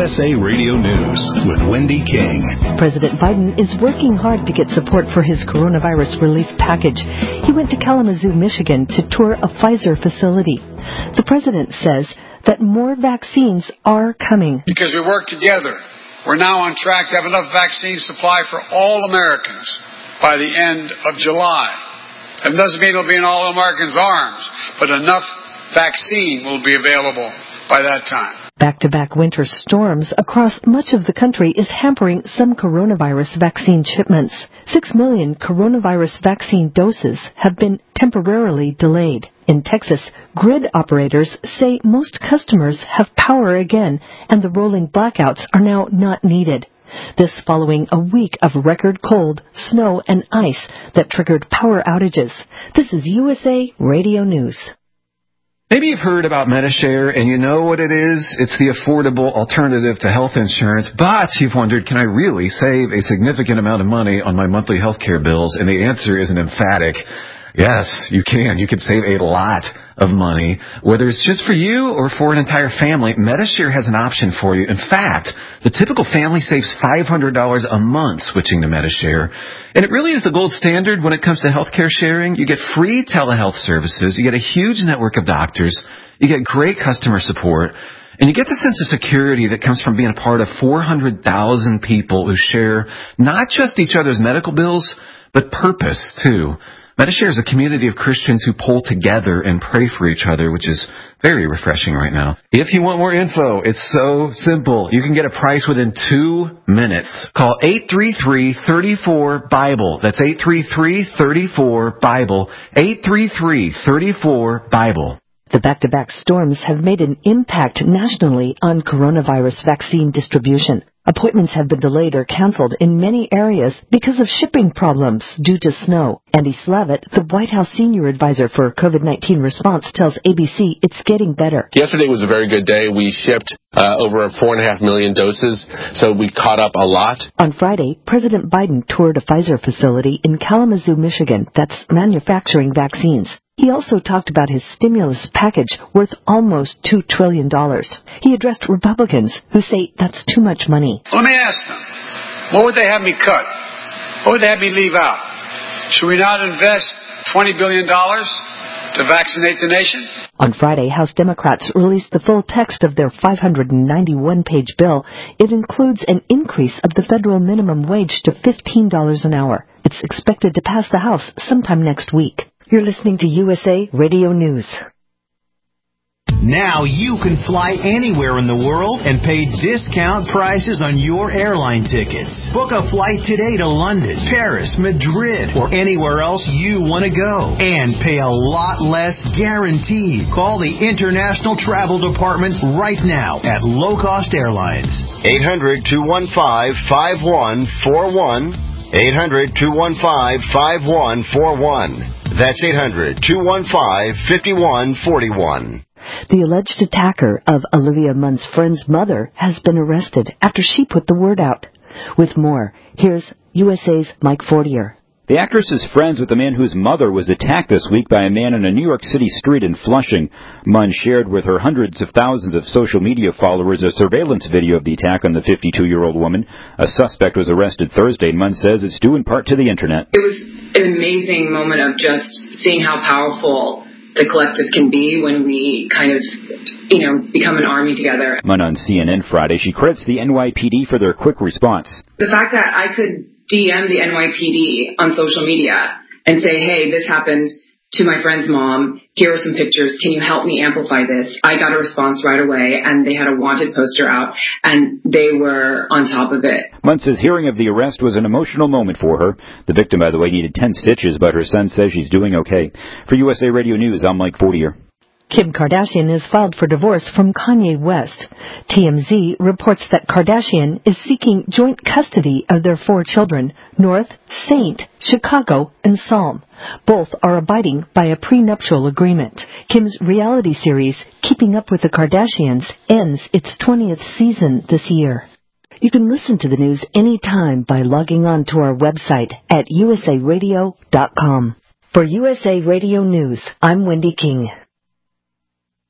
USA Radio News with Wendy King. President Biden is working hard to get support for his coronavirus relief package. He went to Kalamazoo, Michigan to tour a Pfizer facility. The president says that more vaccines are coming. Because we work together, we're now on track to have enough vaccine supply for all Americans by the end of July. It doesn't mean it'll be in all Americans' arms, but enough vaccine will be available by that time. Back-to-back winter storms across much of the country is hampering some coronavirus vaccine shipments. 6 million coronavirus vaccine doses have been temporarily delayed. In Texas, grid operators say most customers have power again, and the rolling blackouts are now not needed. This following a week of record cold, snow, and ice that triggered power outages. This is USA Radio News. Maybe you've heard about Medi-Share, and you know what it is. It's the affordable alternative to health insurance, but you've wondered, can I really save a significant amount of money on my monthly health care bills? And the answer is an emphatic yes, you can. You could save a lot of money, whether it's just for you or for an entire family. Medi-Share has an option for you. In fact, the typical family saves $500 a month switching to Medi-Share. And it really is the gold standard when it comes to healthcare sharing. You get free telehealth services. You get a huge network of doctors. You get great customer support. And you get the sense of security that comes from being a part of 400,000 people who share not just each other's medical bills, but purpose, too. Medi-Share is a community of Christians who pull together and pray for each other, which is very refreshing right now. If you want more info, it's so simple. You can get a price within 2 minutes. Call 833-34-BIBLE. That's 833-34-BIBLE. 833-34-BIBLE. The back-to-back storms have made an impact nationally on coronavirus vaccine distribution. Appointments have been delayed or canceled in many areas because of shipping problems due to snow. Andy Slavitt, the White House senior advisor for COVID-19 response, tells ABC it's getting better. Yesterday was a very good day. We shipped over 4.5 million doses, so we caught up a lot. On Friday, President Biden toured a Pfizer facility in Kalamazoo, Michigan that's manufacturing vaccines. He also talked about his stimulus package worth almost $2 trillion. He addressed Republicans who say that's too much money. Let me ask them, what would they have me cut? What would they have me leave out? Should we not invest $20 billion to vaccinate the nation? On Friday, House Democrats released the full text of their 591-page bill. It includes an increase of the federal minimum wage to $15 an hour. It's expected to pass the House sometime next week. You're listening to USA Radio News. Now you can fly anywhere in the world and pay discount prices on your airline tickets. Book a flight today to London, Paris, Madrid, or anywhere else you want to go. And pay a lot less guaranteed. Call the International Travel Department right now at Low Cost Airlines. 800-215-5141. 800-215-5141. That's 800-215-5141. The alleged attacker of Olivia Munn's friend's mother has been arrested after she put the word out. With more, here's USA's Mike Fortier. The actress is friends with the man whose mother was attacked this week by a man in a New York City street in Flushing. Munn shared with her hundreds of thousands of social media followers a surveillance video of the attack on the 52-year-old woman. A suspect was arrested Thursday. Munn says it's due in part to the Internet. It was an amazing moment of just seeing how powerful the collective can be when we kind of, become an army together. Munn on CNN Friday. She credits the NYPD for their quick response. The fact that I could DM the NYPD on social media and say, hey, this happened to my friend's mom. Here are some pictures. Can you help me amplify this? I got a response right away, and they had a wanted poster out, and they were on top of it. Munn says hearing of the arrest was an emotional moment for her. The victim, by the way, needed 10 stitches, but her son says she's doing okay. For USA Radio News, I'm Mike Fortier. Kim Kardashian has filed for divorce from Kanye West. TMZ reports that Kardashian is seeking joint custody of their 4 children, North, Saint, Chicago, and Psalm. Both are abiding by a prenuptial agreement. Kim's reality series, Keeping Up with the Kardashians, ends its 20th season this year. You can listen to the news anytime by logging on to our website at usaradio.com. For USA Radio News, I'm Wendy King.